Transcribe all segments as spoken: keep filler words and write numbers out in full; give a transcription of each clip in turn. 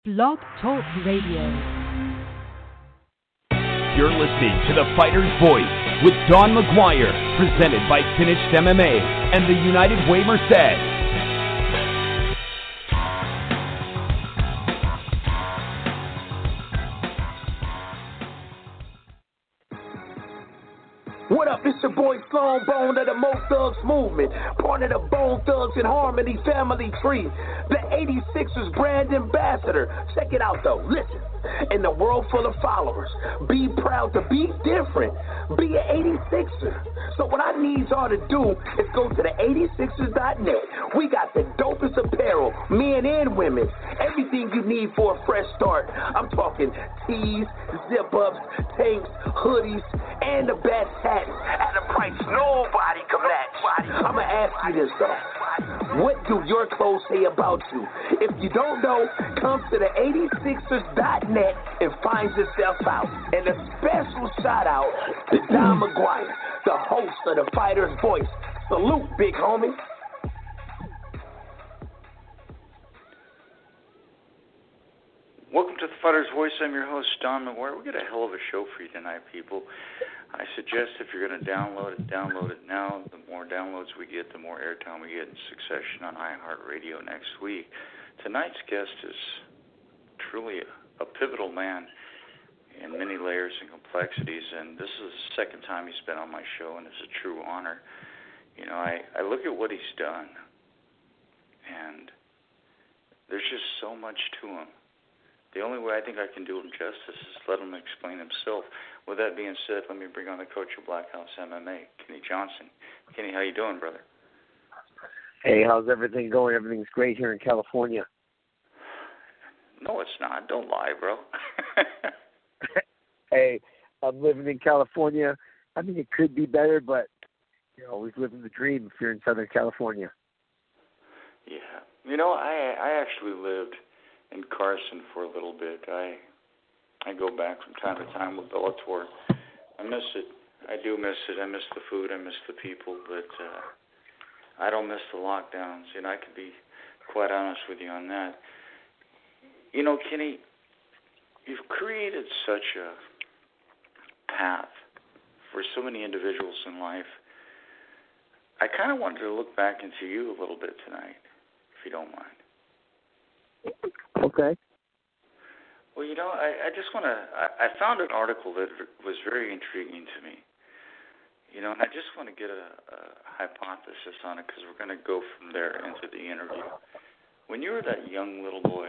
Blog Talk Radio. You're listening to The Fighter's Voice with Don McGuire, presented by Finished M M A and the United Way Merced. What up, it's your boy Sloan Bone of the Mo Thugs Movement, part of the Bone Thugs and Harmony family tree, the eighty-sixers brand ambassador. Check it out though, listen. In the world full of followers, be proud to be different. Be an eighty-sixer. So what I need y'all to do is go to the eighty-sixers dot net. We got the dopest apparel, men and women. Everything you need for a fresh start. I'm talking tees, zip-ups, tanks, hoodies, and the best hats at a price nobody can match. I'm going to ask you this though. What do your clothes say about you? If you don't know, come to the eighty-sixers dot net and find yourself out. And a special shout out to Don McGuire, the host of The Fighter's Voice. Salute, big homie. Welcome to The Fighter's Voice. I'm your host, Don McGuire. We got a hell of a show for you tonight, people. I suggest if you're going to download it, download it now. The more downloads we get, the more airtime we get in succession on iHeartRadio next week. Tonight's guest is truly a, a pivotal man in many layers and complexities, and this is the second time he's been on my show, and it's a true honor. You know, I, I look at what he's done, and there's just so much to him. The only way I think I can do him justice is let him explain himself. With that being said, let me bring on the coach of Black House M M A, Kenny Johnson. Kenny, how you doing, brother? Hey, how's everything going? Everything's great here in California. No, it's not. Don't lie, bro. Hey, I'm living in California. I mean, it could be better, but you're always living the dream if you're in Southern California. Yeah. You know, I I actually lived in Carson for a little bit. I I go back from time to time with Bellator. I miss it. I do miss it. I miss the food. I miss the people. But uh, I don't miss the lockdowns. And I can be quite honest with you on that. You know, Kenny, you've created such a path for so many individuals in life. I kind of wanted to look back into you a little bit tonight, if you don't mind. Okay. Well, you know, I, I just want to, I, I found an article that was very intriguing to me. You know, and I just want to get a, a hypothesis on it because we're going to go from there into the interview. When you were that young little boy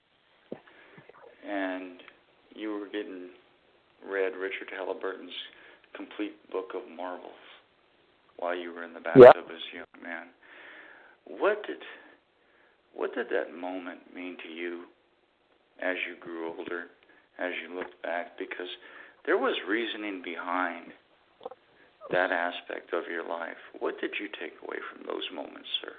and you were getting read Richard Halliburton's complete book of marbles while you were in the bathtub yeah. as a young man, what did... What did that moment mean to you as you grew older, as you looked back? Because there was reasoning behind that aspect of your life. What did you take away from those moments, sir?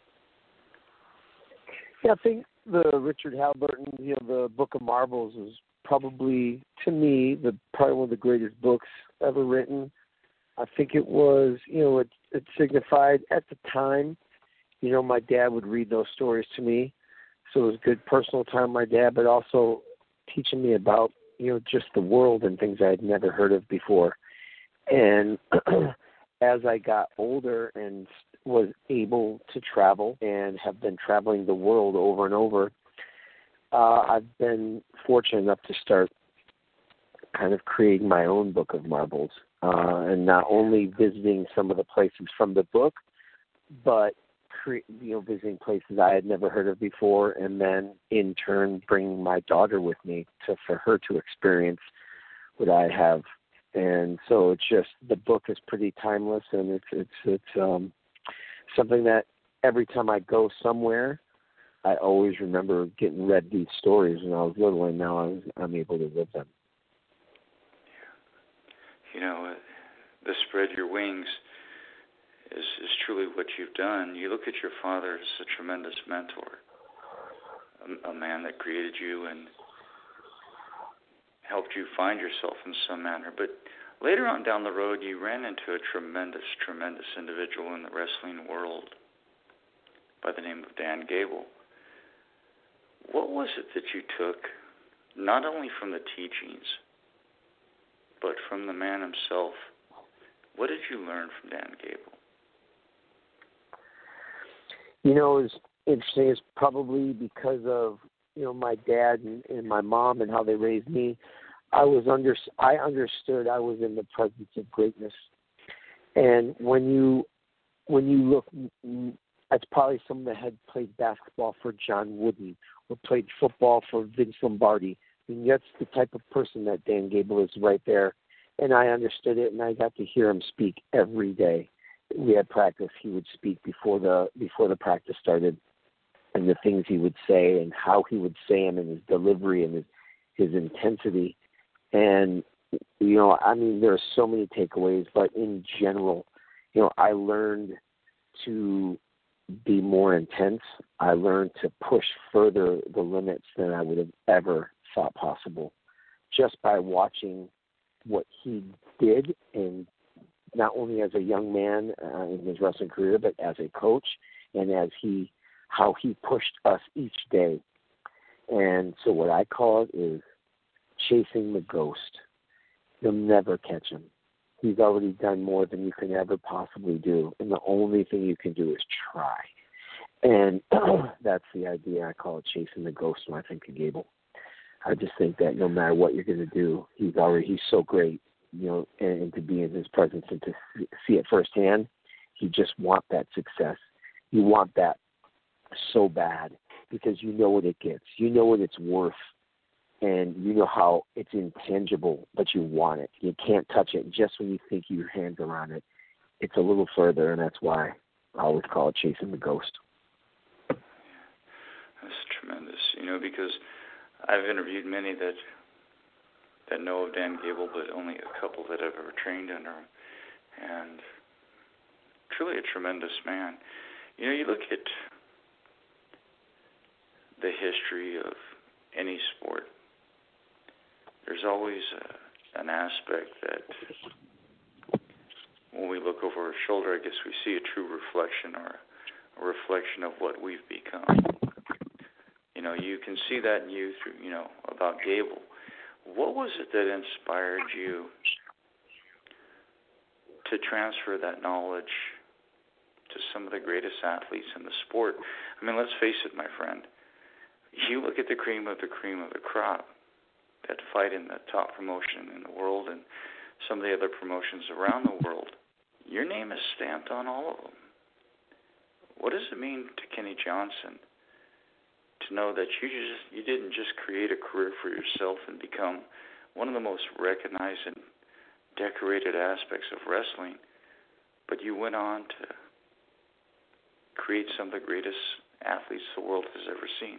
Yeah, I think the Richard Halliburton, you know, the Book of Marbles is probably, to me, the probably one of the greatest books ever written. I think it was, you know, it, it signified at the time. You know, my dad would read those stories to me, so it was good personal time with my dad, but also teaching me about, you know, just the world and things I had never heard of before. And as I got older and was able to travel and have been traveling the world over and over, uh, I've been fortunate enough to start kind of creating my own Book of Marbles, uh, and not only visiting some of the places from the book, but you know, visiting places I had never heard of before, and then in turn bringing my daughter with me to for her to experience what I have. And so it's just, the book is pretty timeless, and it's it's it's um, something that every time I go somewhere, I always remember getting read these stories when I was little, and now I was, I'm able to live them. You know, uh, the Spread Your Wings Is, is truly what you've done. You look at your father as a tremendous mentor, a, a man that created you and helped you find yourself in some manner. But later on down the road, you ran into a tremendous, tremendous individual in the wrestling world by the name of Dan Gable. what was it that you took, not only from the teachings, but from the man himself? What did you learn from Dan Gable? You know, it's interesting. It's probably because of, you know, my dad and, and my mom and how they raised me. I was under, I understood I was in the presence of greatness. And when you, when you look, that's probably someone that had played basketball for John Wooden or played football for Vince Lombardi. I mean, that's the type of person that Dan Gable is right there. And I understood it, and I got to hear him speak every day. We had practice. He would speak before the before the practice started, and the things he would say and how he would say them and his delivery and his, his intensity. And, you know, I mean, there are so many takeaways, but in general, you know, I learned to be more intense. I learned to push further the limits than I would have ever thought possible just by watching what he did, and not only as a young man uh, in his wrestling career, but as a coach, and as he, how he pushed us each day. And so what I call it is chasing the ghost. You'll never catch him. He's already done more than you can ever possibly do, and the only thing you can do is try. And that's the idea. I call it chasing the ghost when I think of Gable. I just think that no matter what you're going to do, he's already, he's so great, you know, and, and to be in his presence and to see it firsthand, you just want that success. You want that so bad because you know what it gets. You know what it's worth, and you know how it's intangible, but you want it. You can't touch it. Just when you think your hands are on it, it's a little further, and that's why I always call it chasing the ghost. That's tremendous, you know, because I've interviewed many that that know of Dan Gable, but only a couple that have ever trained under him. And truly a tremendous man. You know, you look at the history of any sport, there's always a, an aspect that when we look over our shoulder, I guess we see a true reflection or a reflection of what we've become. You know, you can see that in you through, you know, about Gable. What was it that inspired you to transfer that knowledge to some of the greatest athletes in the sport? I mean, let's face it, my friend. You look at the cream of the cream of the crop that fight in the top promotion in the world and some of the other promotions around the world. Your name is stamped on all of them. What does it mean to Kenny Johnson to know that you just you didn't just create a career for yourself and become one of the most recognized and decorated aspects of wrestling, but you went on to create some of the greatest athletes the world has ever seen?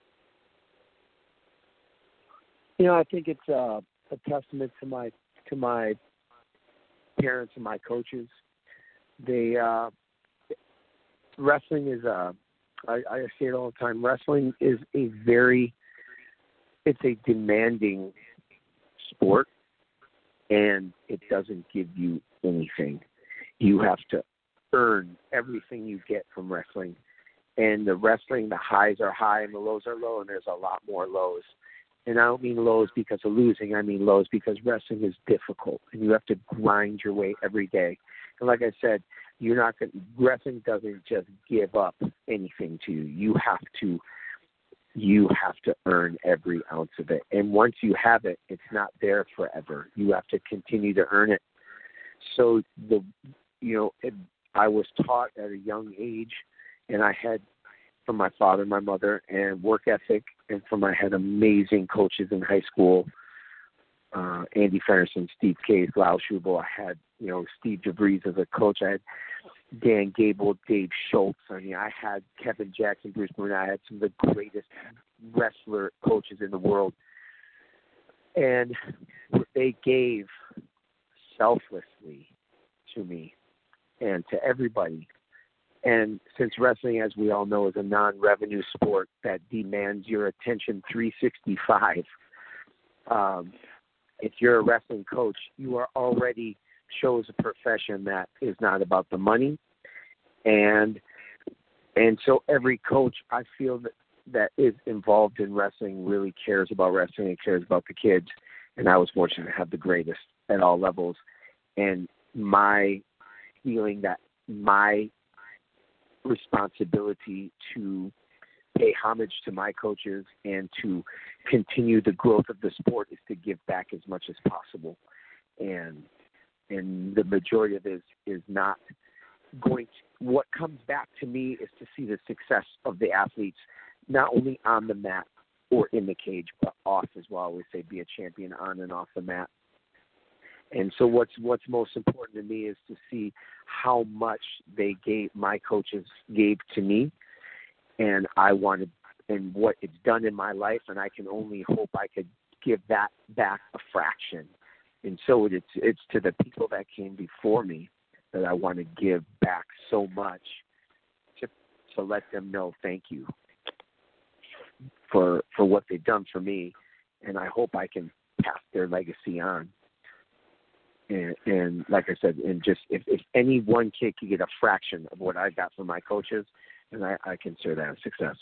You know, I think it's uh, a testament to my to my parents and my coaches. They uh, wrestling is a I, I say it all the time. Wrestling is a very it's a demanding sport, and it doesn't give you anything. You have to earn everything you get from wrestling. And the wrestling, the highs are high and the lows are low, and there's a lot more lows. And I don't mean lows because of losing. I mean lows because wrestling is difficult, and you have to grind your way every day. And like I said, you're not going. Wrestling doesn't just give up anything to you. You have to, you have to earn every ounce of it. And once you have it, it's not there forever. You have to continue to earn it. So the, you know, it, I was taught at a young age, and I had from my father, my mother, and work ethic, and from I had amazing coaches in high school. Uh, Andy Ferguson, Steve Case, Lyle Schubel. I had, you know, Steve DeVries as a coach. I had Dan Gable, Dave Schultz. I mean, I had Kevin Jackson, Bruce Marino. I had some of the greatest wrestler coaches in the world. And what they gave selflessly to me and to everybody. And since wrestling, as we all know, is a non-revenue sport that demands your attention three sixty-five, um, if you're a wrestling coach, you are already chose a profession that is not about the money. And and so every coach, I feel that that is involved in wrestling really cares about wrestling and cares about the kids. And I was fortunate to have the greatest at all levels. And my feeling that my responsibility to pay homage to my coaches and to continue the growth of the sport is to give back as much as possible. And and the majority of it is, is not going to, what comes back to me is to see the success of the athletes, not only on the mat or in the cage, but off as well. I always say be a champion on and off the mat. And so what's what's most important to me is to see how much they gave, my coaches gave to me, and I wanted, and what it's done in my life, and I can only hope I could give that back a fraction. And so it's it's to the people that came before me that I want to give back so much to to let them know thank you for for what they've done for me, and I hope I can pass their legacy on. And, and like I said, and just if, if any one kid could get a fraction of what I got from my coaches, then I, I consider that a success.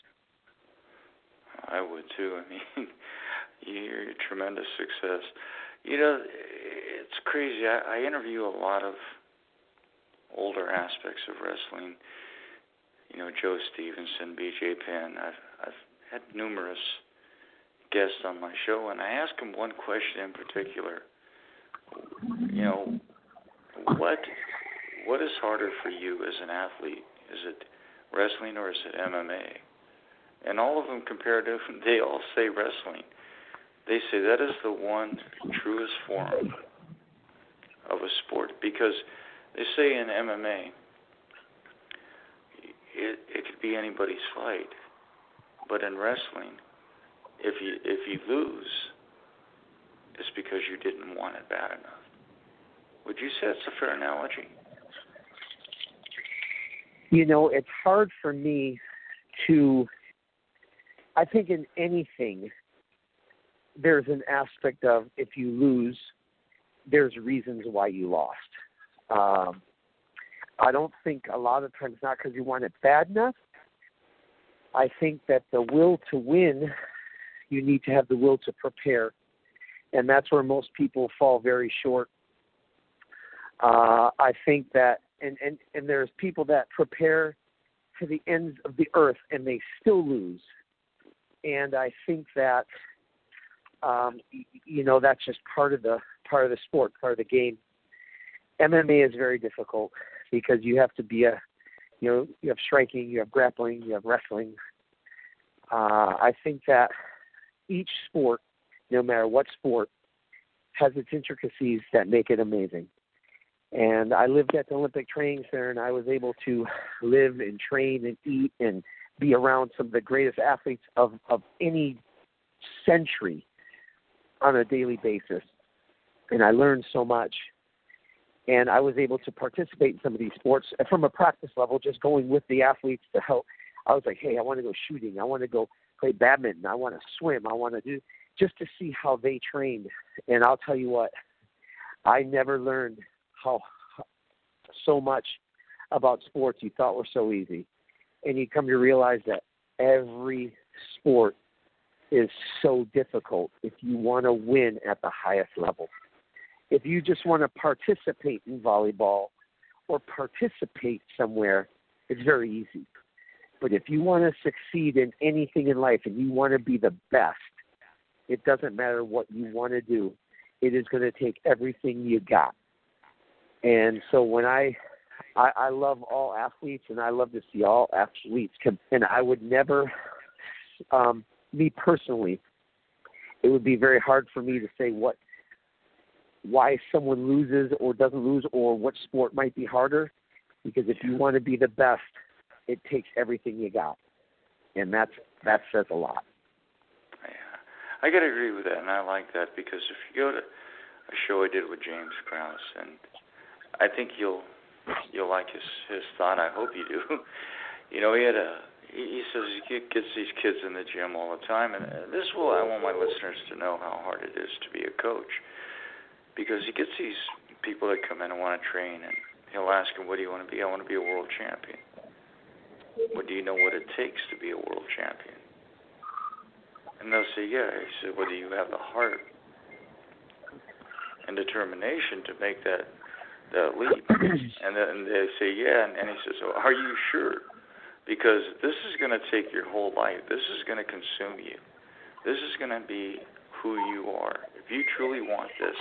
I would too. I mean, you're a tremendous success. You know, it's crazy. I, I interview a lot of older aspects of wrestling. You know, Joe Stevenson, B J Penn. I've, I've had numerous guests on my show, and I ask them one question in particular. You know, what what is harder for you as an athlete? Is it wrestling or is it M M A? And all of them comparative, they all say wrestling. They say that is the one truest form of a sport, because they say in M M A, it, it could be anybody's fight, but in wrestling, if you if you lose, it's because you didn't want it bad enough. Would you say that's a fair analogy? You know, it's hard for me to, I think in anything, there's an aspect of if you lose, there's reasons why you lost. Um, I don't think a lot of times not because you want it bad enough. I think that the will to win, you need to have the will to prepare. And that's where most people fall very short. Uh, I think that, and, and, and there's people that prepare to the ends of the earth and they still lose. And I think that, um, you know, that's just part of the part of the sport, part of the game. M M A is very difficult because you have to be a, you know, you have striking, you have grappling, you have wrestling. Uh, I think that each sport, no matter what sport, has its intricacies that make it amazing. And I lived at the Olympic Training Center, and I was able to live and train and eat and be around some of the greatest athletes of, of any century on a daily basis. And I learned so much. And I was able to participate in some of these sports from a practice level, just going with the athletes to help. I was like, hey, I want to go shooting. I want to go play badminton. I want to swim. I want to do, just to see how they trained. And I'll tell you what, I never learned how so much about sports you thought were so easy. And you come to realize that every sport is so difficult if you want to win at the highest level. If you just want to participate in volleyball or participate somewhere, it's very easy. But if you want to succeed in anything in life and you want to be the best, it doesn't matter what you want to do. It is going to take everything you got. And so when I, I, I love all athletes, and I love to see all athletes come, and I would never, um, me personally, it would be very hard for me to say what, why someone loses or doesn't lose or what sport might be harder, because if you want to be the best, it takes everything you got. And that's, that says a lot. Yeah, I got to agree with that, and I like that, because if you go to a show I did with James Krause, and I think you'll you'll like his his thought. I hope you do. You know, he had a he, he says he gets these kids in the gym all the time, and this will I want my listeners to know how hard it is to be a coach, because he gets these people that come in and want to train, and he'll ask them, "What do you want to be?" "I want to be a world champion." "Well, do you know what it takes to be a world champion?" And they'll say, yeah. He said, well, do you have the heart and determination to make that, that leap? And then they say, yeah. And, and he says, well, are you sure? Because this is going to take your whole life. This is going to consume you. This is going to be who you are. If you truly want this,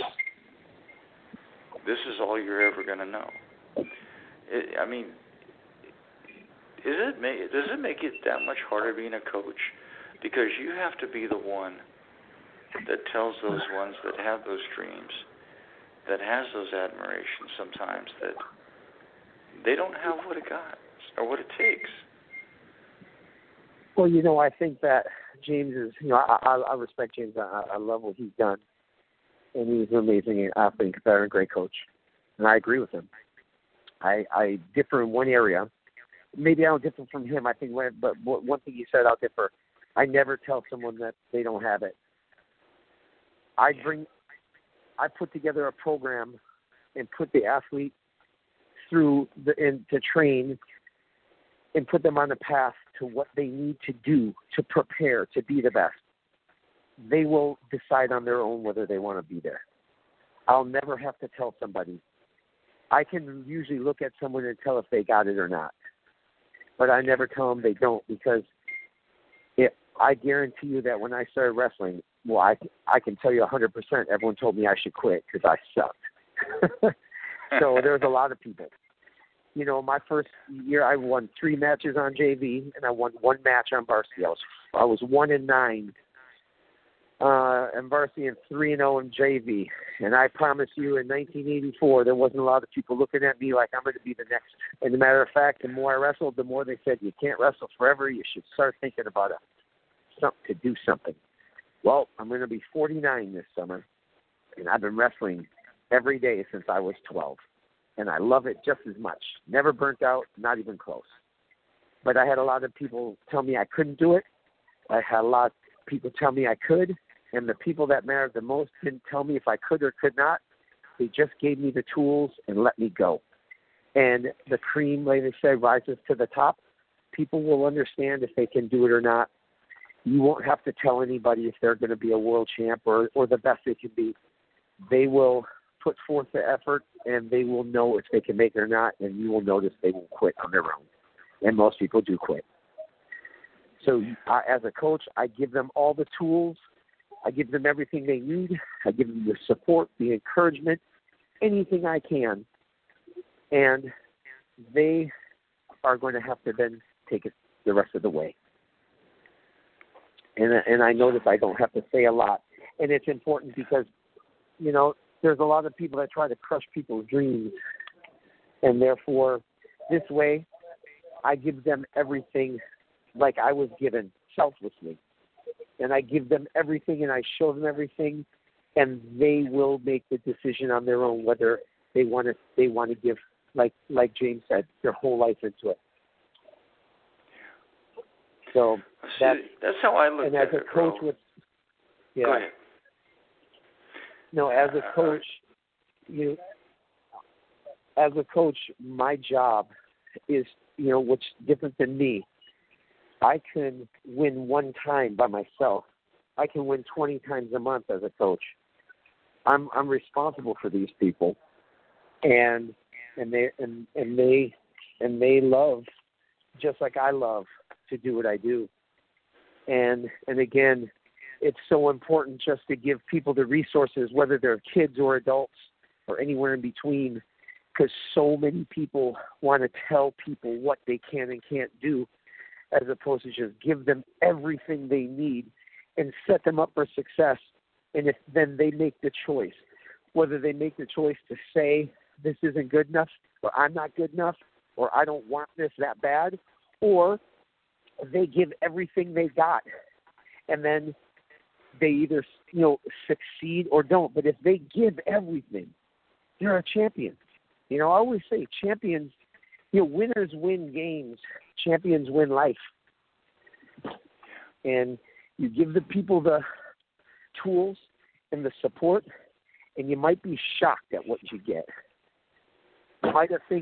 this is all you're ever going to know. It, I mean, is it make, does it make it that much harder being a coach? Because you have to be the one that tells those ones that have those dreams, that has those admirations sometimes, that they don't have what it got or what it takes. Well, you know, I think that James is, you know, I, I, I respect James. I, I love what he's done. And he's an amazing athlete, competitor, and great coach. And I agree with him. I, I differ in one area. Maybe I don't differ from him. I think, when, but one thing he said, I'll differ. I never tell someone that they don't have it. I bring, I put together a program and put the athlete through the and to train and put them on the path to what they need to do to prepare to be the best. They will decide on their own whether they want to be there. I'll never have to tell somebody. I can usually look at someone and tell if they got it or not. But I never tell them they don't, because it, I guarantee you that when I started wrestling, well, I, I can tell you one hundred percent everyone told me I should quit because I sucked. So there's a lot of people. You know, my first year I won three matches on J V, and I won one match on varsity. I was, I was one and nine uh, in varsity and three and zero in J V. And I promise you, in nineteen eighty-four, there wasn't a lot of people looking at me like I'm going to be the next. And as a matter of fact, the more I wrestled, the more they said, you can't wrestle forever. You should start thinking about a, something to do something. Well, I'm going to be forty-nine this summer, and I've been wrestling every day since I was twelve. And I love it just as much. Never burnt out, not even close. But I had a lot of people tell me I couldn't do it. I had a lot of people tell me I could. And the people that mattered the most didn't tell me if I could or could not. They just gave me the tools and let me go. And the cream, like they said, rises to the top. People will understand if they can do it or not. You won't have to tell anybody if they're going to be a world champ or, or the best they can be. They will put forth the effort, and they will know if they can make it or not, and you will notice they will quit on their own. And most people do quit. So uh, as a coach, I give them all the tools. I give them everything they need. I give them the support, the encouragement, anything I can. And they are going to have to then take it the rest of the way. And, and I notice I don't have to say a lot. And it's important because, you know, there's a lot of people that try to crush people's dreams. And therefore, this way, I give them everything like I was given selflessly. And I give them everything and I show them everything, and they will make the decision on their own whether they want to they want to give, like like James said, their whole life into it. So that's, that's how I look at it. And as a coach with yeah. Go ahead. No, as a coach, you as a coach, my job is, you know, what's different than me. I can win one time by myself. I can win twenty times a month as a coach. I'm I'm responsible for these people, and and they and, and they and they love just like I love to do what I do. And and again, it's so important just to give people the resources, whether they're kids or adults or anywhere in between, because so many people want to tell people what they can and can't do, as opposed to just give them everything they need and set them up for success. And if then they make the choice, whether they make the choice to say this isn't good enough, or I'm not good enough, or I don't want this that bad, or they give everything they got, and then they either, you know, succeed or don't. But if they give everything, they're a champion. You know, I always say champions, you know, winners win games, champions win life. And you give the people the tools and the support, and you might be shocked at what you get. You might think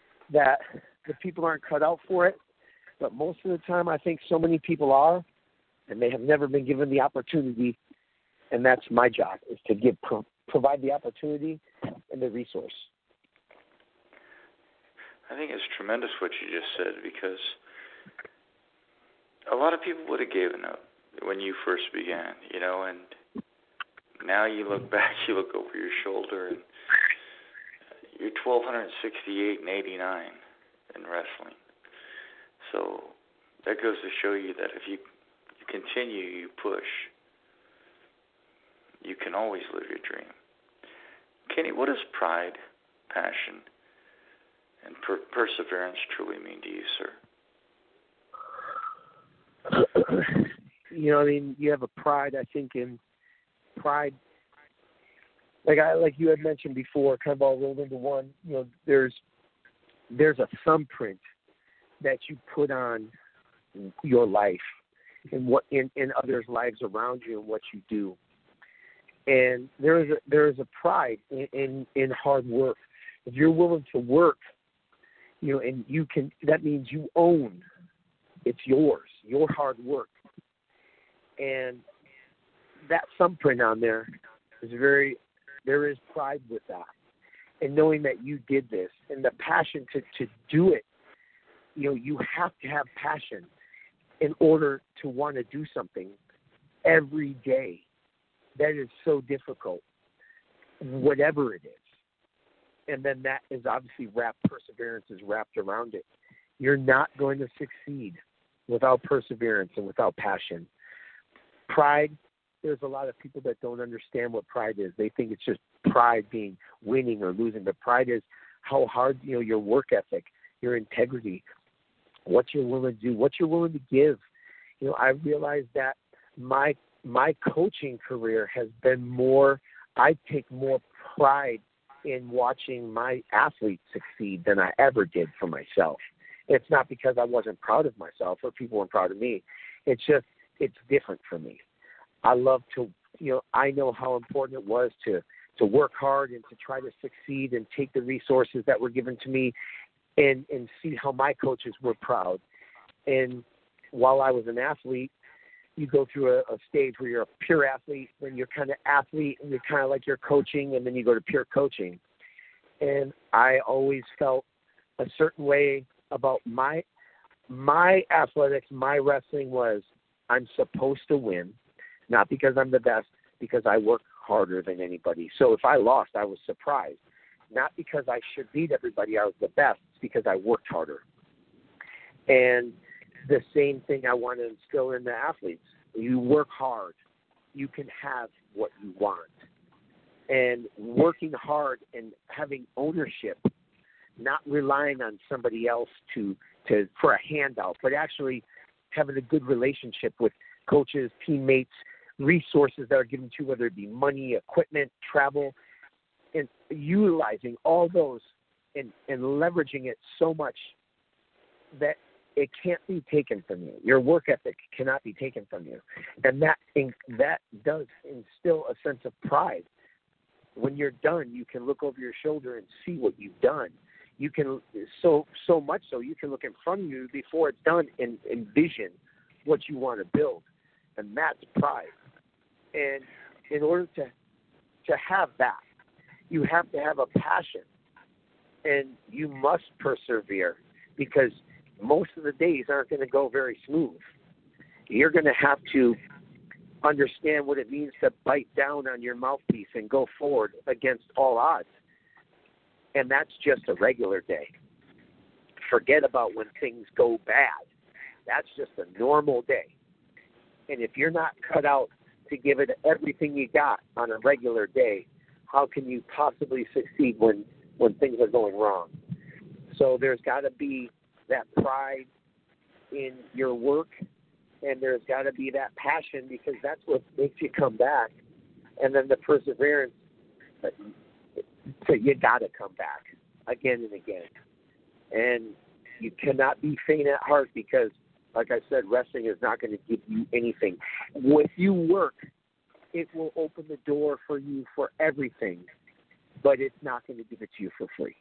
that the people aren't cut out for it, but most of the time I think so many people are, and they have never been given the opportunity, and that's my job, is to give pro- provide the opportunity and the resource. I think it's tremendous what you just said, because a lot of people would have given up when you first began, you know, and now you look back, you look over your shoulder, and you're twelve sixty-eight and eighty-nine in wrestling. So that goes to show you that if you, you continue, you push, you can always live your dream. Kenny, what does pride, passion, and per- perseverance truly mean to you, sir? You know, I mean, you have a pride, I think, in pride. Like I, like you had mentioned before, kind of all rolled into one. You know, there's there's a thumbprint that you put on your life and what in, in others' lives around you and what you do. And there is a, there is a pride in, in, in hard work. If you're willing to work, you know, and you can, that means you own, it's yours, your hard work. And that thumbprint on there is very, there is pride with that. And knowing that you did this and the passion to, to do it, you know, you have to have passion in order to want to do something every day. That is so difficult, whatever it is. And then that is obviously wrapped, perseverance is wrapped around it. You're not going to succeed without perseverance and without passion. Pride, there's a lot of people that don't understand what pride is. They think it's just pride being winning or losing. But pride is how hard, you know, your work ethic, your integrity, what you're willing to do, what you're willing to give. You know, I realized that my my coaching career has been more, I take more pride in watching my athletes succeed than I ever did for myself. It's not because I wasn't proud of myself or people weren't proud of me. It's just, it's different for me. I love to, you know, I know how important it was to, to work hard and to try to succeed and take the resources that were given to me and, and see how my coaches were proud. And while I was an athlete, you go through a, a stage where you're a pure athlete, then you're kind of athlete, and you're kind of like you're coaching, and then you go to pure coaching. And I always felt a certain way about my my athletics, my wrestling was I'm supposed to win, not because I'm the best, because I work harder than anybody. So if I lost, I was surprised. Not because I should beat everybody, I was the best, it's because I worked harder. And the same thing I want to instill in the athletes. You work hard, you can have what you want. And working hard and having ownership, not relying on somebody else to, to for a handout, but actually having a good relationship with coaches, teammates, resources that are given to you, whether it be money, equipment, travel, and utilizing all those and, and leveraging it so much that it can't be taken from you. Your work ethic cannot be taken from you. And that that does instill a sense of pride. When you're done, you can look over your shoulder and see what you've done. You can, so so much so, you can look in front of you before it's done and envision what you want to build. And that's pride. And in order to to have that, you have to have a passion. And you must persevere, because most of the days aren't going to go very smooth. You're going to have to understand what it means to bite down on your mouthpiece and go forward against all odds. And that's just a regular day. Forget about when things go bad. That's just a normal day. And if you're not cut out to give it everything you got on a regular day, how can you possibly succeed when, when things are going wrong? So there's got to be that pride in your work, and there's got to be that passion, because that's what makes you come back. And then the perseverance, so you got to come back again and again. And you cannot be faint at heart, because, like I said, wrestling is not going to give you anything. If you work, it will open the door for you for everything, but it's not going to give it to you for free.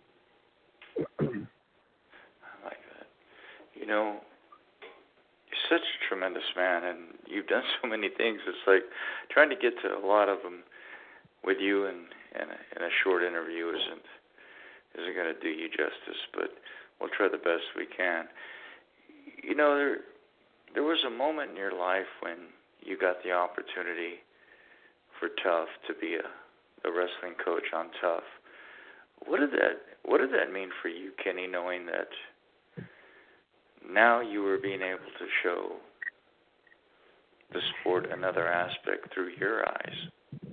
I like that. You know, you such a tremendous man, and you've done so many things. It's like trying to get to a lot of them with you in, in, a, in a short interview isn't isn't going to do you justice, but we'll try the best we can. You know, there there was a moment in your life when you got the opportunity for Tough to be a, a wrestling coach on Tough. What did that What did that mean for you, Kenny, knowing that now you were being able to show the sport another aspect through your eyes?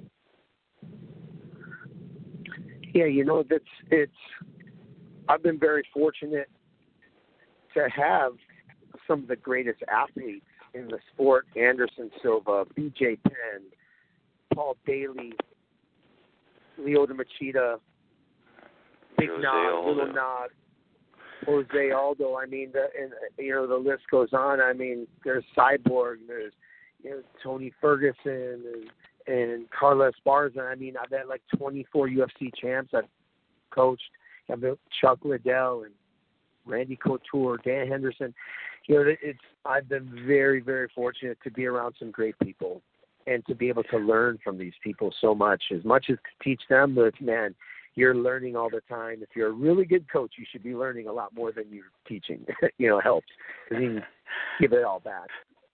Yeah, you know, that's it's. I've been very fortunate to have some of the greatest athletes in the sport: Anderson Silva, B J Penn, Paul Bailey, Lyoto Machida, Big Nog, Little Nog, Jose Aldo. I mean, the, and you know the list goes on. I mean, there's Cyborg, there's you know Tony Ferguson, and, and Carla Esparza. I mean, I've had like twenty-four U F C champs I've coached. I've got Chuck Liddell and Randy Couture, Dan Henderson. You know, it's I've been very, very fortunate to be around some great people and to be able to learn from these people so much. As much as to teach them, but man, you're learning all the time. If you're a really good coach, you should be learning a lot more than you're teaching. you know, helps because you can give it all back.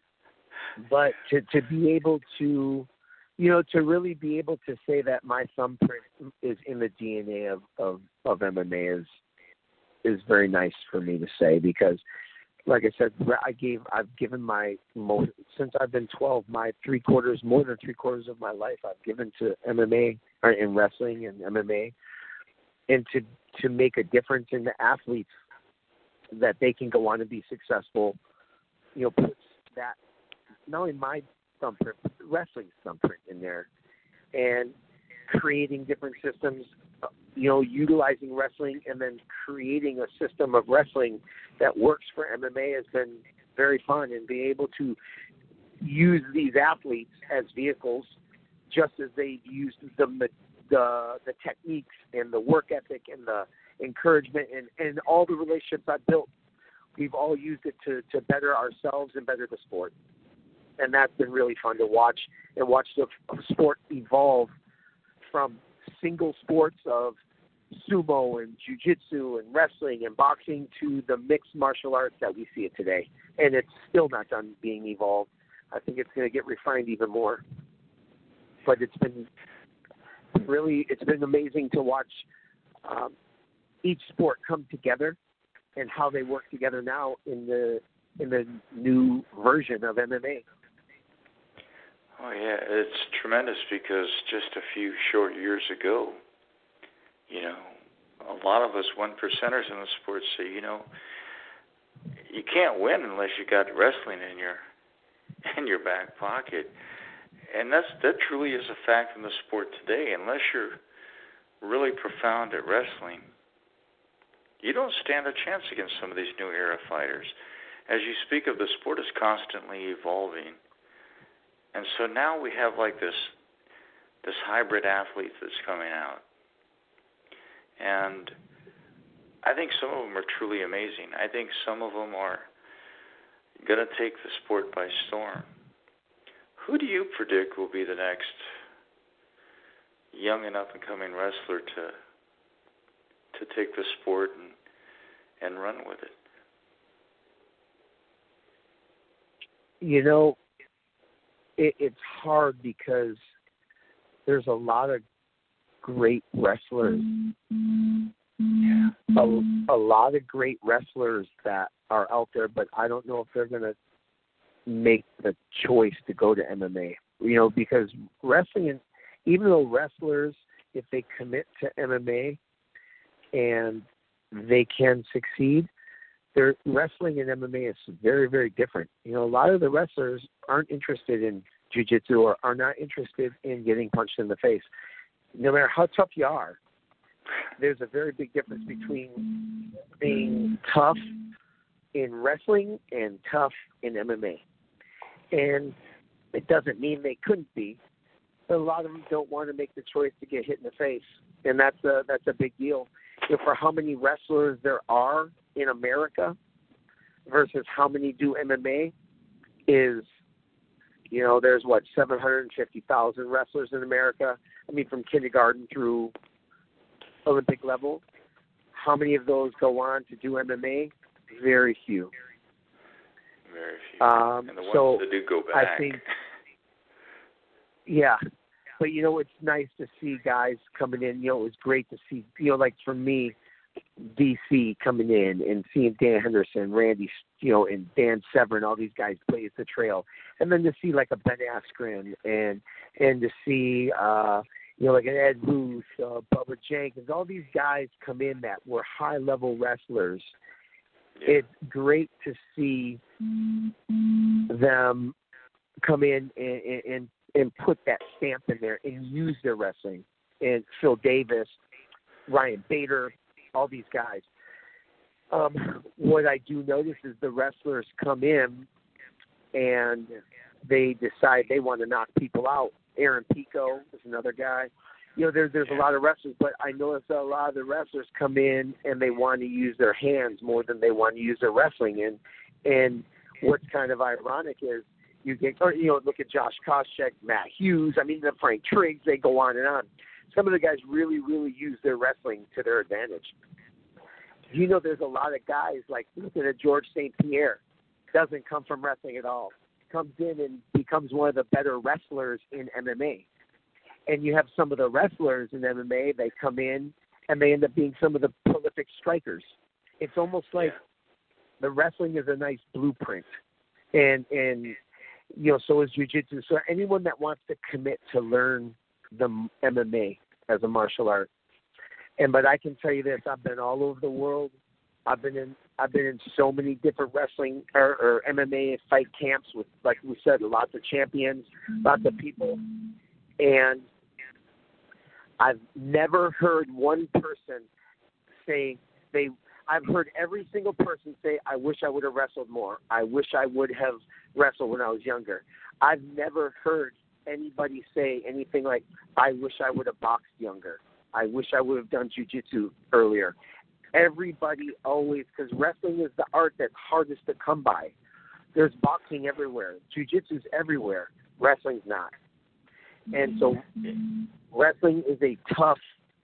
But to to be able to, you know, to really be able to say that my thumbprint is in the D N A of, of, of M M A is is very nice for me to say because, like I said, I gave I've given my most since I've been twelve, my three quarters more than three quarters of my life I've given to M M A or in wrestling and M M A, and to to make a difference in the athletes that they can go on and be successful. You know, puts that not only my thumbprint, but the wrestling's thumbprint in there, and creating different systems, you know, utilizing wrestling and then creating a system of wrestling that works for M M A has been very fun, and being able to use these athletes as vehicles just as they've used the the, the techniques and the work ethic and the encouragement and, and all the relationships I've built. We've all used it to, to better ourselves and better the sport. And that's been really fun to watch and watch the sport evolve from single sports of sumo and jiu-jitsu and wrestling and boxing to the mixed martial arts that we see it today. And it's still not done being evolved. I think it's going to get refined even more. But it's been really, it's been amazing to watch um, each sport come together and how they work together now in the in the new version of M M A. Oh, yeah, it's tremendous because just a few short years ago, you know, a lot of us one percenters in the sport say, you know, you can't win unless you got wrestling in your in your back pocket. And that's that truly is a fact in the sport today. Unless you're really profound at wrestling, you don't stand a chance against some of these new era fighters. As you speak of, the sport is constantly evolving. And so now we have like this this hybrid athlete that's coming out. And I think some of them are truly amazing. I think some of them are going to take the sport by storm. Who do you predict will be the next young and up-and-coming wrestler to to take the sport and, and run with it? You know, it, it's hard because there's a lot of great wrestlers. Yeah. A, a lot of great wrestlers that are out there, but I don't know if they're going to make the choice to go to M M A. You know, because wrestling, and even though wrestlers, if they commit to M M A and they can succeed, their wrestling and M M A is very, very different. You know, a lot of the wrestlers aren't interested in jiu-jitsu or are not interested in getting punched in the face. No matter how tough you are, there's a very big difference between being tough in wrestling and tough in M M A. And it doesn't mean they couldn't be, but a lot of them don't want to make the choice to get hit in the face. And that's a, that's a big deal. You know, for how many wrestlers there are in America versus how many do M M A, is, you know, there's what, seven hundred fifty thousand wrestlers in America. I mean, from kindergarten through Olympic level. How many of those go on to do M M A? Very few. Very few. Um, and the ones so that do go back. I think, yeah. But, you know, it's nice to see guys coming in. You know, it was great to see, you know, like for me, D C coming in and seeing Dan Henderson, Randy, you know, and Dan Severn, all these guys blaze the trail. And then to see like a Ben Askren and and to see, uh, you know, like an Ed Ruth, uh, Bubba Jenkins, all these guys come in that were high-level wrestlers. Yeah. It's great to see them come in and, and and put that stamp in there and use their wrestling. And Phil Davis, Ryan Bader, all these guys. Um, what I do notice is the wrestlers come in and they decide they want to knock people out. Aaron Pico is another guy. You know, there, there's a lot of wrestlers, but I notice that a lot of the wrestlers come in and they want to use their hands more than they want to use their wrestling. And and what's kind of ironic is you get, or, you know, look at Josh Koscheck, Matt Hughes, I mean, the Frank Triggs, they go on and on. Some of the guys really, really use their wrestling to their advantage. You know, there's a lot of guys like looking at George Saint Pierre, doesn't come from wrestling at all, comes in and becomes one of the better wrestlers in M M A. And you have some of the wrestlers in M M A, they come in and they end up being some of the prolific strikers. It's almost like the wrestling is a nice blueprint. And, and you know, so is jiu-jitsu. So anyone that wants to commit to learn the M M A as a martial art. And but I can tell you this, I've been all over the world. I've been in I've been in so many different wrestling or, or M M A fight camps with, like we said, lots of champions, lots of people. And I've never heard one person say they I've heard every single person say, I wish I would have wrestled more. I wish I would have wrestled when I was younger. I've never heard anybody say anything like, I wish I would have boxed younger. I wish I would have done jiu-jitsu earlier. Everybody always, because wrestling is the art that's hardest to come by. There's boxing everywhere. Jiu-jitsu's everywhere. Wrestling's not. And so wrestling is a tough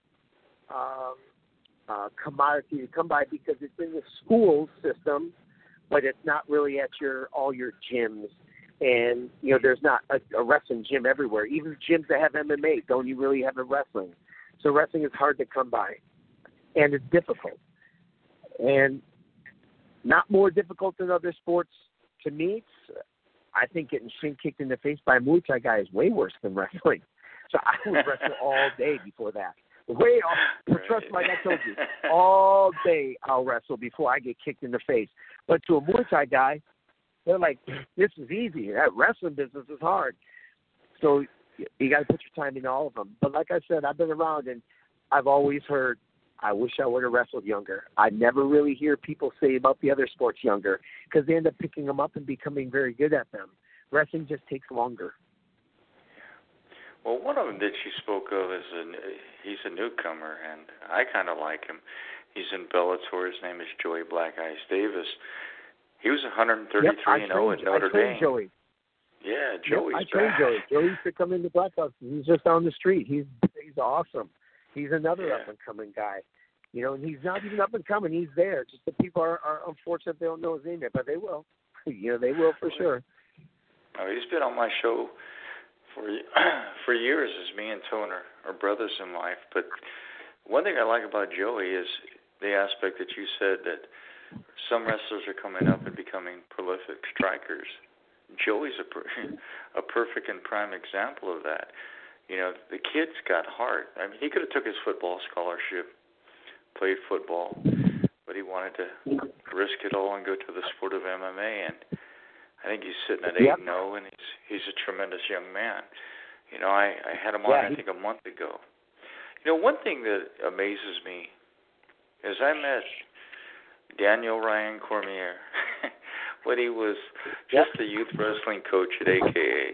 um, uh, commodity to come by because it's in the school system, but it's not really at your all your gyms. And, you know, there's not a, a wrestling gym everywhere. Even gyms that have M M A don't you really have a wrestling. So wrestling is hard to come by. And it's difficult. And not more difficult than other sports. To me, it's, I think getting shin kicked in the face by a Muay Thai guy is way worse than wrestling. So I would wrestle all day before that. Way off. Trust me, like I told you, all day I'll wrestle before I get kicked in the face. But to a Muay Thai guy, they're like, this is easy. That wrestling business is hard. So you got to put your time in all of them. But like I said, I've been around, and I've always heard, I wish I would have wrestled younger. I never really hear people say about the other sports younger because they end up picking them up and becoming very good at them. Wrestling just takes longer. Well, one of them that you spoke of is a, he's a newcomer, and I kind of like him. He's in Bellator. His name is Joey Black Ice Davis. He was one thirty-three and oh at Notre I trained Dame. Joey. Yeah, Joey's yep, I trained back. Joey. Joey used to come into Black Ops. He's just down the street. He's he's awesome. He's another yeah. up and coming guy. You know, and he's not even up and coming. He's there. Just the people are, are unfortunate they don't know his name yet, but they will. You know, they will for sure. Oh, he's been on my show for for years as me and Tone are, are brothers in life. But one thing I like about Joey is the aspect that you said that some wrestlers are coming up and becoming prolific strikers. Joey's a, per, a perfect and prime example of that. You know, the kid's got heart. I mean, he could have took his football scholarship, played football, but he wanted to risk it all and go to the sport of M M A. And I think he's sitting at eight and oh, and he's he's a tremendous young man. You know, I, I had him on, yeah, I think, a month ago. You know, one thing that amazes me is I met Daniel Ryan Cormier when he was just a youth wrestling coach at A K A.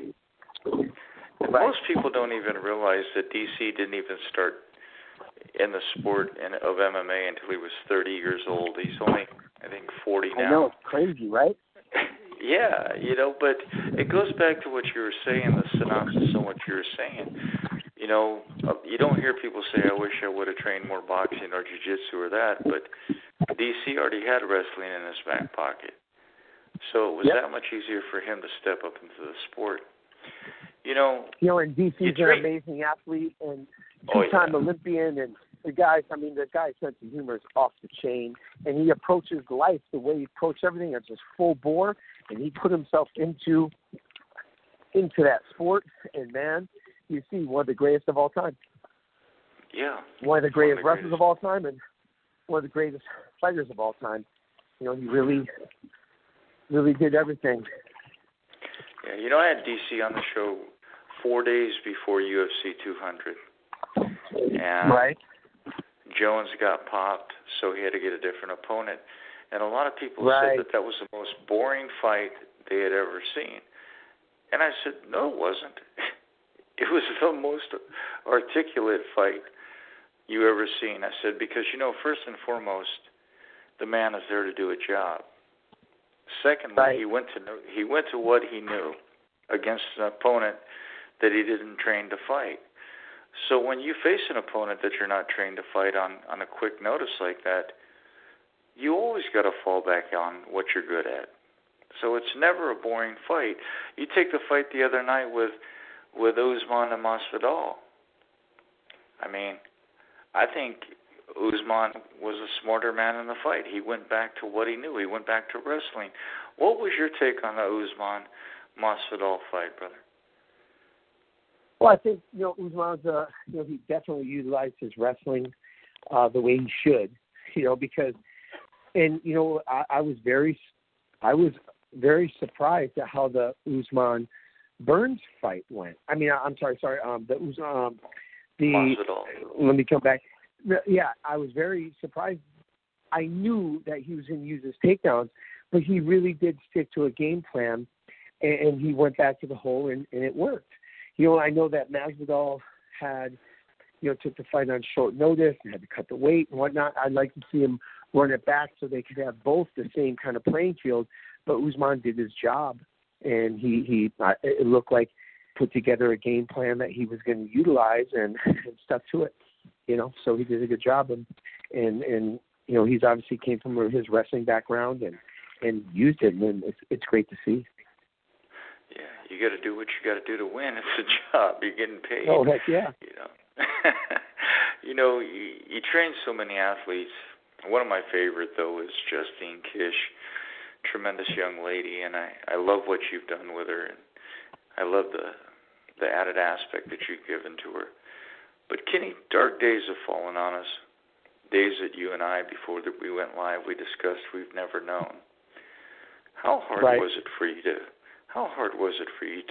And right. Most people don't even realize that D C didn't even start in the sport in, of M M A until he was thirty years old. He's only, I think, forty now. I know, it's crazy, right? Yeah, you know, but it goes back to what you were saying, the synopsis of what you were saying. You know, you don't hear people say, I wish I would have trained more boxing or jiu-jitsu or that, but D C already had wrestling in his back pocket. So it was yep. that much easier for him to step up into the sport. You know, you know, and D C's tra- an amazing athlete and two-time oh, yeah. Olympian, and the guy, I mean, the guy's sense of humor is off the chain, and he approaches life the way he approached everything. It's just full bore, and he put himself into into that sport, and man, you see one of the greatest of all time. Yeah. One of the greatest of the wrestlers greatest. of all time, and one of the greatest fighters of all time. You know, he really, really did everything. Yeah, you know, I had D C on the show four days before U F C two hundred. And right. Jones got popped, so he had to get a different opponent. And a lot of people right. said that that was the most boring fight they had ever seen. And I said, no, it wasn't. It was the most articulate fight you ever seen. I said, because, you know, first and foremost, the man is there to do a job. Secondly, right. he went to know, he went to what he knew against an opponent that he didn't train to fight. So when you face an opponent that you're not trained to fight on, on a quick notice like that, you always got to fall back on what you're good at. So it's never a boring fight. You take the fight the other night with with Usman and Masvidal. I mean, I think Usman was a smarter man in the fight. He went back to what he knew. He went back to wrestling. What was your take on the Usman-Masvidal fight, brother? Well, I think, you know, Usman's, uh, you know, he definitely utilized his wrestling uh, the way he should, you know, because, and, you know, I, I was very, I was very surprised at how the Usman Burns fight went. I mean, I, I'm sorry, sorry, um, the um, the Masvidal. Let me come back. Yeah, I was very surprised. I knew that he was going to use his takedowns, but he really did stick to a game plan, and, and he went back to the hole, and, and it worked. You know, I know that Masvidal had, you know, took the fight on short notice and had to cut the weight and whatnot. I'd like to see him run it back so they could have both the same kind of playing field. But Usman did his job, and he, he uh, it looked like put together a game plan that he was going to utilize and, and stuck to it. You know, so he did a good job, and and and you know, he's obviously came from his wrestling background and and used it, and it's it's great to see. Yeah, you got to do what you got to do to win. It's a job. You're getting paid. Oh, heck yeah. You know, you know, you, you train so many athletes. One of my favorite though is Justine Kish, tremendous young lady, and I I love what you've done with her, and I love the the added aspect that you've given to her. But Kenny, dark days have fallen on us. Days that you and I, before that we went live, we discussed we've never known. How hard right. was it for you to? How hard was it for you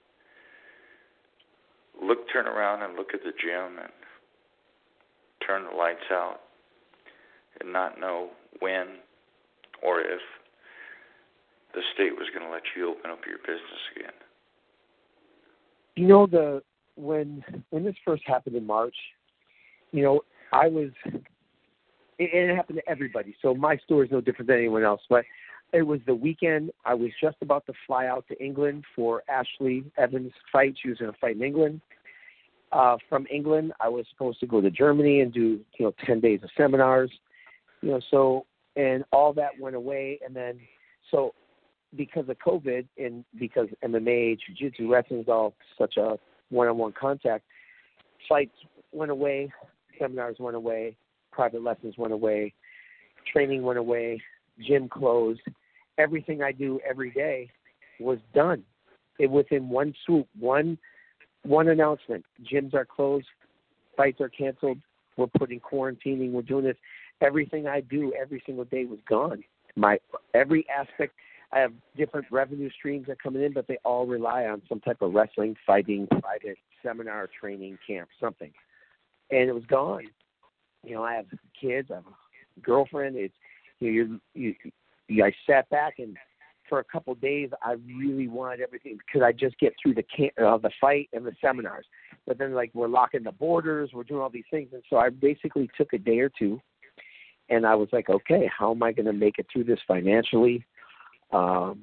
to look, turn around, and look at the gym and turn the lights out, and not know when or if the state was going to let you open up your business again? You know, the when when this first happened in March, you know, I was, and it happened to everybody, so my story is no different than anyone else, but it was the weekend. I was just about to fly out to England for Ashley Evans' fight. She was going to fight in England. Uh, from England, I was supposed to go to Germany and do, you know, ten days of seminars, you know, so, and all that went away, and then, so, because of COVID and because M M A, jiu-jitsu, wrestling is all such a one-on-one contact, fights went away, seminars went away, private lessons went away, training went away, gym closed. Everything I do every day was done. It within one swoop, one one announcement. Gyms are closed, fights are canceled, we're putting quarantining, we're doing this. Everything I do every single day was gone. My every aspect. I have different revenue streams that come in, but they all rely on some type of wrestling, fighting, private seminar, training, camp, something. And it was gone. You know, I have kids, I have a girlfriend. It's you know, you, you, I sat back, and for a couple of days, I really wanted everything because I just get through the camp, uh, the fight and the seminars. But then, like, we're locking the borders, we're doing all these things, and so I basically took a day or two, and I was like, okay, how am I going to make it through this financially? Um,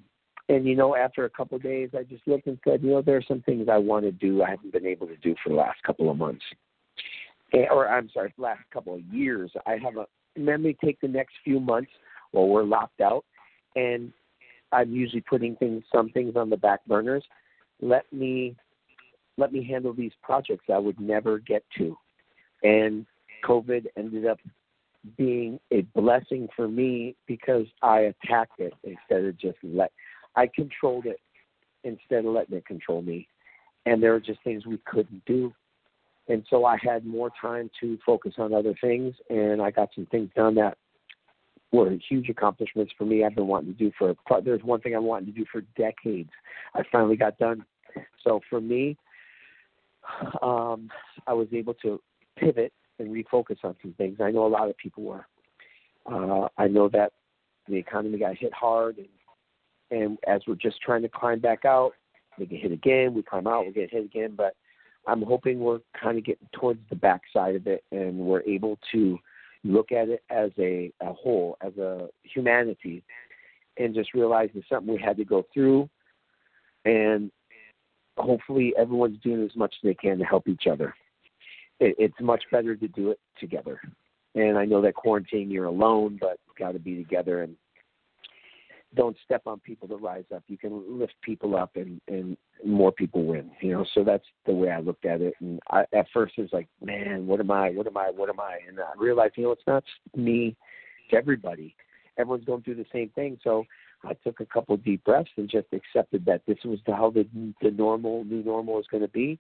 And, you know, after a couple of days, I just looked and said, you know, there are some things I want to do I haven't been able to do for the last couple of months. And, or, I'm sorry, last couple of years. I have a, let me take the next few months while we're locked out, and I'm usually putting things, some things on the back burners. Let me, let me handle these projects I would never get to. And COVID ended up being a blessing for me because I attacked it instead of just let, I controlled it instead of letting it control me. And there were just things we couldn't do. And so I had more time to focus on other things, and I got some things done that were huge accomplishments for me. I've been wanting to do for, there's one thing I wanted to do for decades. I finally got done. So for me, um, I was able to pivot and refocus on some things. I know a lot of people were. Uh, I know that the economy got hit hard, and, and as we're just trying to climb back out, we get hit again, we climb out, we get hit again, but I'm hoping we're kind of getting towards the backside of it, and we're able to look at it as a, a whole, as a humanity, and just realize it's something we had to go through, and hopefully everyone's doing as much as they can to help each other. It, it's much better to do it together. And I know that quarantine, you're alone, but got to be together, and don't step on people to rise up. You can lift people up, and, and more people win, you know. So that's the way I looked at it. And I, at first it was like, man, what am I, what am I, what am I? And I realized, you know, it's not me, it's everybody. Everyone's going through the same thing. So I took a couple of deep breaths and just accepted that this was how the, the normal, new normal is going to be,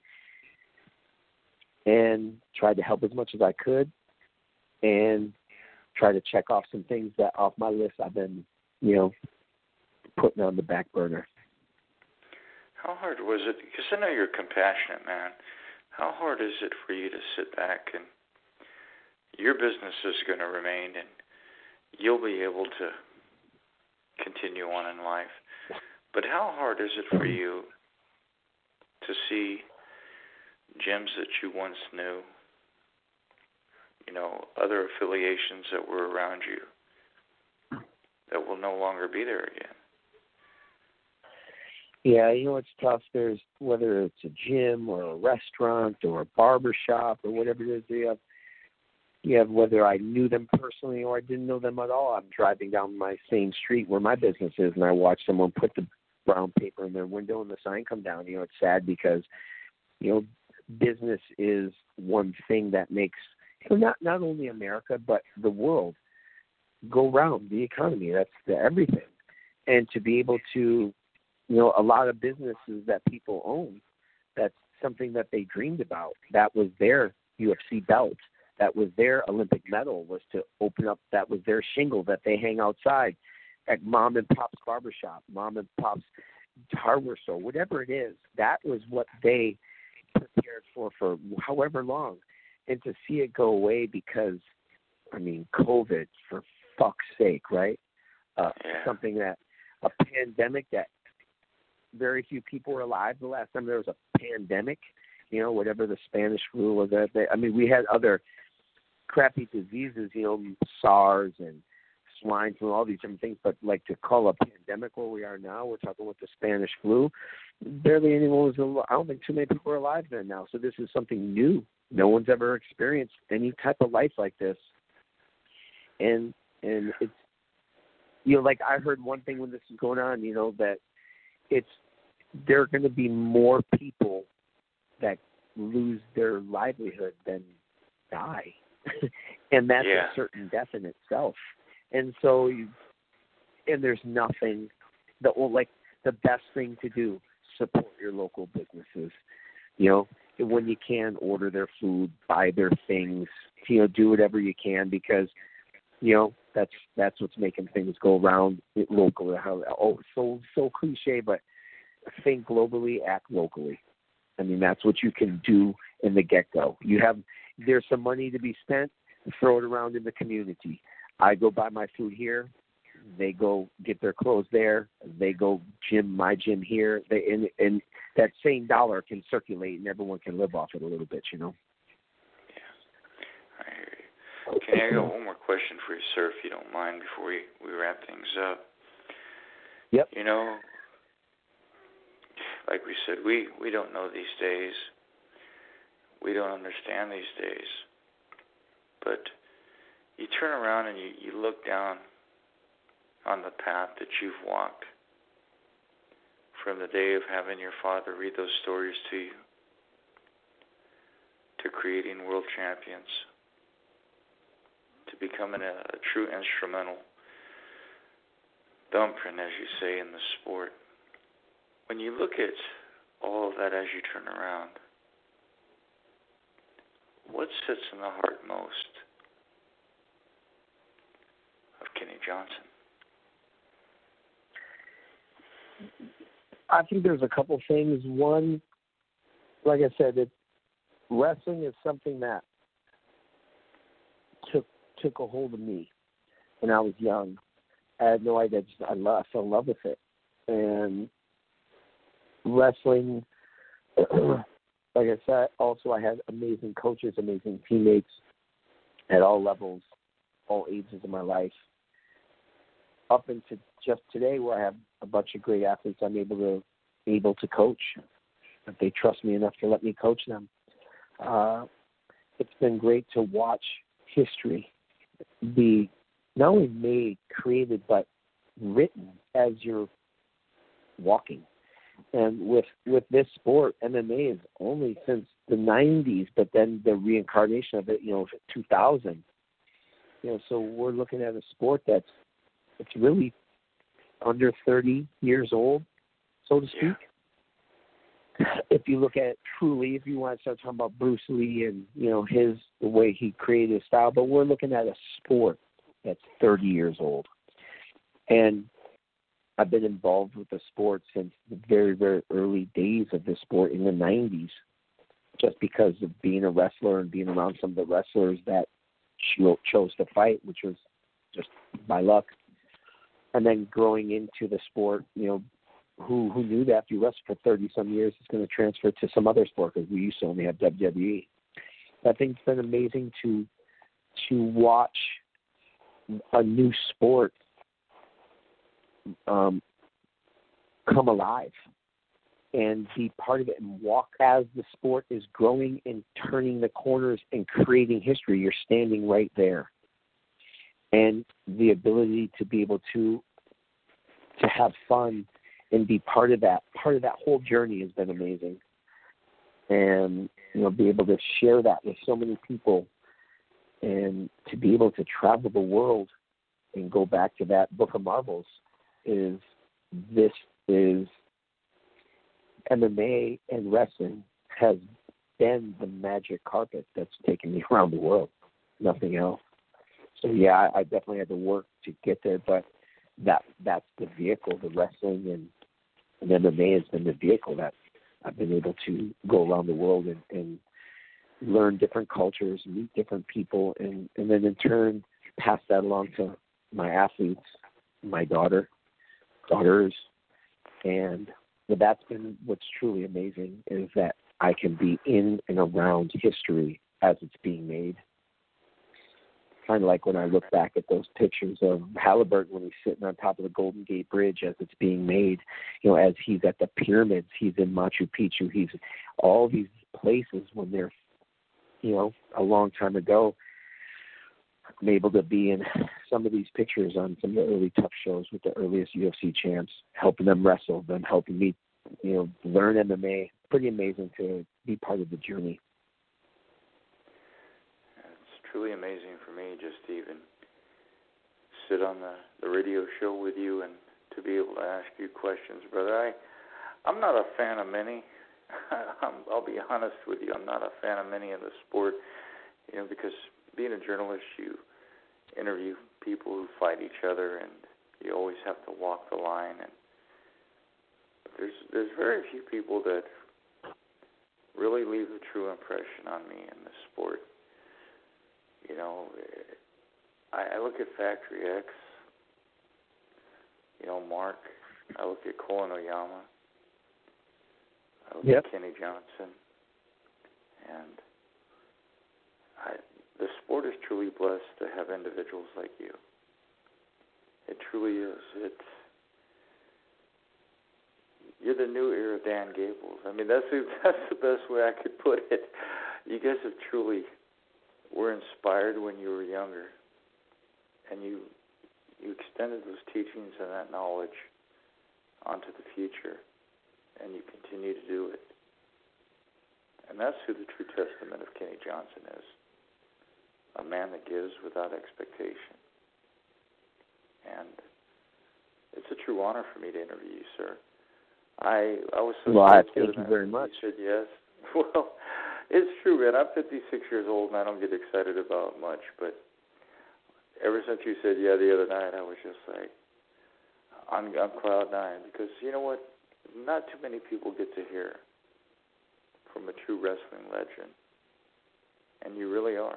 and tried to help as much as I could, and try to check off some things that off my list I've been, you know, putting on the back burner. How hard was it? Because I know you're compassionate, man. How hard is it for you to sit back and your business is going to remain and you'll be able to continue on in life? But how hard is it for you to see gyms that you once knew, you know, other affiliations that were around you that will no longer be there again? Yeah, you know, it's tough. There's, whether it's a gym or a restaurant or a barber shop or whatever it is, you have, you have whether I knew them personally or I didn't know them at all. I'm driving down my same street where my business is, and I watch someone put the brown paper in their window and the sign come down. You know, it's sad because, you know, business is one thing that makes, you know, not, not only America, but the world go round, the economy. That's the everything. And to be able to, you know, a lot of businesses that people own, that's something that they dreamed about. That was their U F C belt. That was their Olympic medal, was to open up. That was their shingle that they hang outside at mom and pop's barbershop, mom and pop's hardware store, whatever it is. That was what they prepared for for however long. And to see it go away because, I mean, COVID, for fuck's sake, right? Uh, yeah. Something that, a pandemic that very few people were alive the last time there was a pandemic, you know, whatever the Spanish flu or that. I mean, we had other crappy diseases, you know, SARS and swine flu, all these different things, but like to call a pandemic where we are now, we're talking about the Spanish flu, barely anyone was alive. I don't think too many people are alive then now. So this is something new. No one's ever experienced any type of life like this. And, and it's, you know, like I heard one thing when this is going on, you know, that it's, there are going to be more people that lose their livelihood than die. And that's yeah. a certain death in itself. And so, you, and there's nothing that will, like, the best thing to do, support your local businesses. You know, when you can, order their food, buy their things, you know, do whatever you can, because, you know, that's that's what's making things go around locally. How, oh, so so cliche, but think globally, act locally. I mean, that's what you can do in the get-go. You have, there's some money to be spent, throw it around in the community. I go buy my food here. They go get their clothes there. They go gym, my gym here. They, and, and that same dollar can circulate, and everyone can live off it a little bit, you know. Yeah, I hear you. Can I go one more question for you, sir, if you don't mind, before we, we wrap things up? Yep. You know, like we said, we, we don't know these days. We don't understand these days. But you turn around and you, you look down on the path that you've walked from the day of having your father read those stories to you, to creating world champions, to becoming a, a true instrumental thumbprint, as you say, in the sport. When you look at all of that as you turn around, what sits in the heart most of Kenny Johnson? I think there's a couple things. One, like I said, it, wrestling is something that took took a hold of me when I was young. I had no idea. Just, I, love, I fell in love with it. And wrestling, like I said, also I had amazing coaches, amazing teammates at all levels, all ages of my life. Up into just today, where I have a bunch of great athletes, I'm able to able to coach. If they trust me enough to let me coach them, uh, it's been great to watch history be not only made, created, but written as you're walking. And with with this sport, M M A is only since the nineties, but then the reincarnation of it, you know, two thousand. You know, so we're looking at a sport that's it's really under thirty years old, so to speak. Yeah. If you look at it truly, if you want to start talking about Bruce Lee and, you know, his the way he created his style, but we're looking at a sport that's thirty years old. And I've been involved with the sport since the very, very early days of the sport in the nineties, just because of being a wrestler and being around some of the wrestlers that chose to fight, which was just by luck. And then growing into the sport, you know, who who knew that if you wrestle for thirty-some years, it's going to transfer to some other sport, because we used to only have W W E. I think it's been amazing to to watch a new sport um, come alive and be part of it and walk as the sport is growing and turning the corners and creating history. You're standing right there. And the ability to be able to to have fun and be part of that, part of that whole journey has been amazing. And, you know, be able to share that with so many people and to be able to travel the world and go back to that Book of Marbles is, this is M M A and wrestling has been the magic carpet that's taken me around the world, nothing else. So, yeah, I, I definitely had to work to get there, but that that's the vehicle, the wrestling and, and M M A has been the vehicle that I've been able to go around the world and, and learn different cultures, meet different people, and, and then in turn pass that along to my athletes, my daughter, daughters. And that's been what's truly amazing, is that I can be in and around history as it's being made. Kind of like when I look back at those pictures of Halliburton when he's sitting on top of the Golden Gate Bridge as it's being made, you know, as he's at the pyramids, he's in Machu Picchu, he's all these places when they're, you know, a long time ago. I'm able to be in some of these pictures on some of the early tough shows with the earliest U F C champs, helping them wrestle, them helping me, you know, learn M M A. Pretty amazing to be part of the journey. Truly amazing for me just to even sit on the, the radio show with you and to be able to ask you questions, brother. I, I'm not a fan of many. I'm, I'll be honest with you. I'm not a fan of many in the sport, you know, because being a journalist, you interview people who fight each other, and you always have to walk the line. And there's there's very few people that really leave a true impression on me in the sport. You know, I, I look at Factory X, you know, Mark, I look at Colin Oyama, I look yep. at Kenny Johnson, and I, the sport is truly blessed to have individuals like you. It truly is. It's, you're the new era Dan Gables. I mean, that's the, that's the best way I could put it. You guys have truly were inspired when you were younger, and you you extended those teachings and that knowledge onto the future, and you continue to do it. And that's who the true testament of Kenny Johnson is, a man that gives without expectation. And it's a true honor for me to interview you, sir. I I was so well, I thank you very much. You said yes. Well, it's true, man. I'm fifty-six years old, and I don't get excited about much, but ever since you said yeah the other night, I was just like on, on cloud nine, because you know what? Not too many people get to hear from a true wrestling legend, and you really are.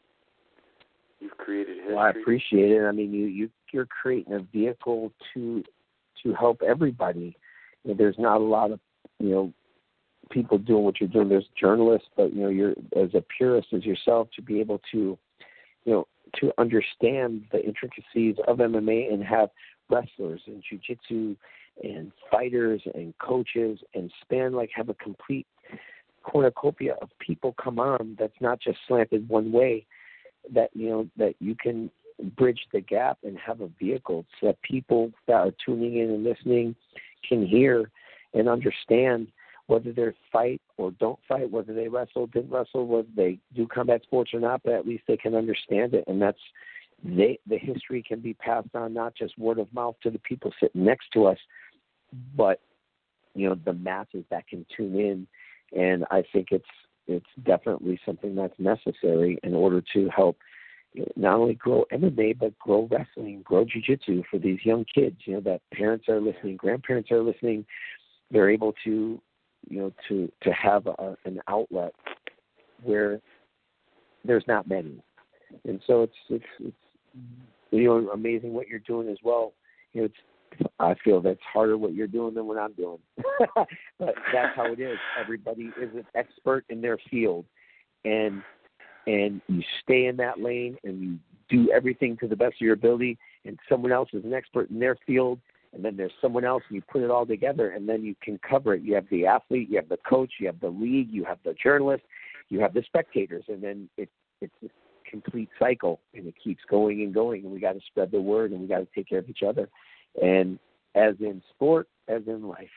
You've created history. Well, I appreciate it. I mean, you, you you're creating a vehicle to to help everybody. You know, there's not a lot of you know people doing what you're doing. There's journalists, but you know, you're as a purist as yourself to be able to you know to understand the intricacies of M M A and have wrestlers and jiu-jitsu and fighters and coaches and span like have a complete cornucopia of people come on that's not just slanted one way, that you know that you can bridge the gap and have a vehicle so that people that are tuning in and listening can hear and understand whether they fight or don't fight, whether they wrestle, didn't wrestle, whether they do combat sports or not, but at least they can understand it. And that's they, the history can be passed on, not just word of mouth to the people sitting next to us, but, you know, the masses that can tune in. And I think it's it's definitely something that's necessary in order to help you know, not only grow M M A, but grow wrestling, grow jiu-jitsu for these young kids, you know, that parents are listening, grandparents are listening. They're able to, you know, to, to have a, an outlet where there's not many. And so it's, it's, it's, you know, amazing what you're doing as well. You know, it's, I feel that's harder what you're doing than what I'm doing. But that's how it is. Everybody is an expert in their field, and and you stay in that lane and you do everything to the best of your ability, and someone else is an expert in their field, and then there's someone else, and you put it all together, and then you can cover it. You have the athlete, you have the coach, you have the league, you have the journalist, you have the spectators, and then it, it's a complete cycle, and it keeps going and going, and we got to spread the word, and we got to take care of each other. And as in sport, as in life.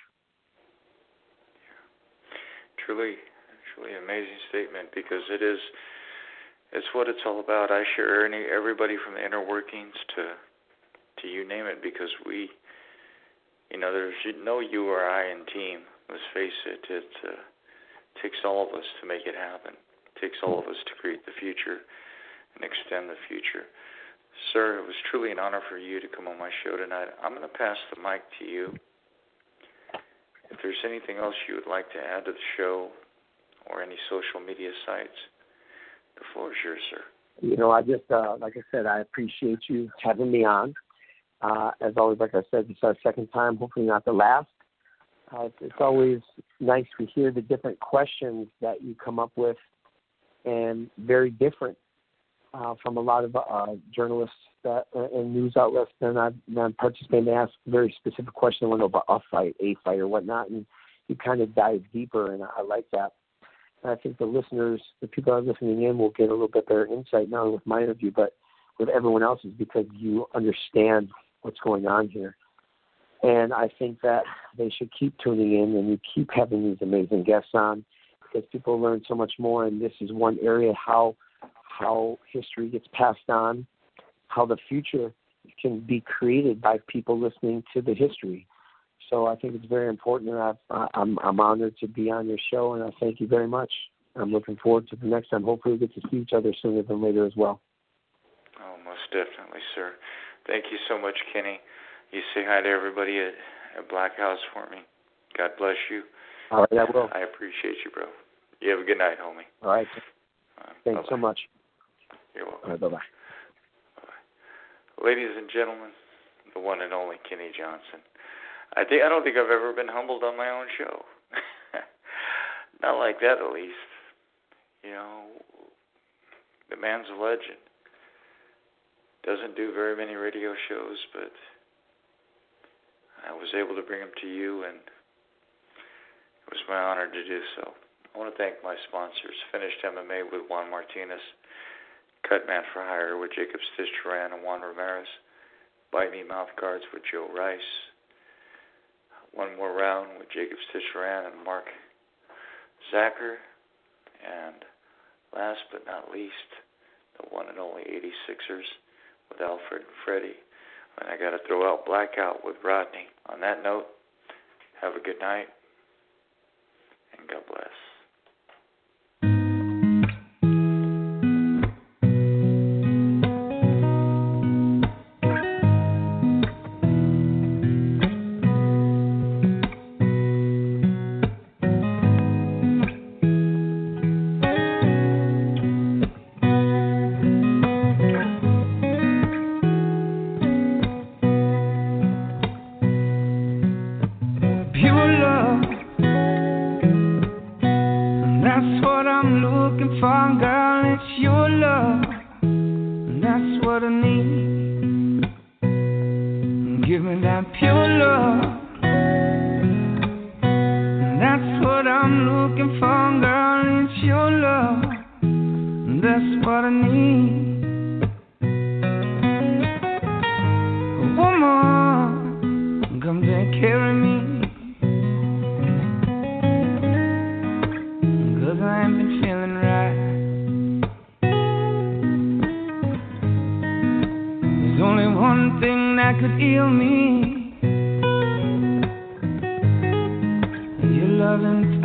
Truly, truly amazing statement, because it is, it's what it's all about. I share any, everybody from the inner workings to, to you name it, because we, you know, there's no you or I in team. Let's face it, it uh, takes all of us to make it happen. It takes all of us to create the future and extend the future. Sir, it was truly an honor for you to come on my show tonight. I'm going to pass the mic to you. If there's anything else you would like to add to the show or any social media sites, the floor is yours, sir. You know, I just, uh, like I said, I appreciate you having me on. Uh, as always, like I said, it's our second time, hopefully not the last. Uh, it's, it's always nice to hear the different questions that you come up with, and very different uh, from a lot of uh, journalists that, uh, and news outlets. And I've, I've participated. They ask very specific questions. I want to know about a fight, a fight, or whatnot, and you kind of dive deeper, and I like that. And I think the listeners, the people that are listening in, will get a little bit better insight, not only with my interview, but with everyone else's, because you understand what's going on here. And I think that they should keep tuning in, and you keep having these amazing guests on, because people learn so much more. And this is one area how how history gets passed on, how the future can be created by people listening to the history. So I think it's very important, and I've, I'm, I'm honored to be on your show, and I thank you very much. I'm looking forward to the next time. Hopefully we get to see each other sooner than later as well. Oh, most definitely, sir. Thank you so much, Kenny. You say hi to everybody at, at Black House for me. God bless you. All right, I will. I appreciate you, bro. You have a good night, homie. All right. Uh, Thanks so much. You're welcome. All right, bye-bye. Bye-bye. Ladies and gentlemen, the one and only Kenny Johnson. I think I don't think I've ever been humbled on my own show. Not like that, at least. You know, the man's a legend. Doesn't do very many radio shows, but I was able to bring him to you, and It was my honor to do so. I want to thank my sponsors, Finished M M A with Juan Martinez, Cutman for Hire with Jacob Stitch Duran and Juan Ramirez, Bite Me Mouth Guards with Joe Rice, One More Round with Jacob Stitch Duran and Mark Zacher, and last but not least, the one and only eighty-sixers with Alfred and Freddie. And I got to throw out Blackout with Rodney. On that note, have a good night, and God bless. Your loving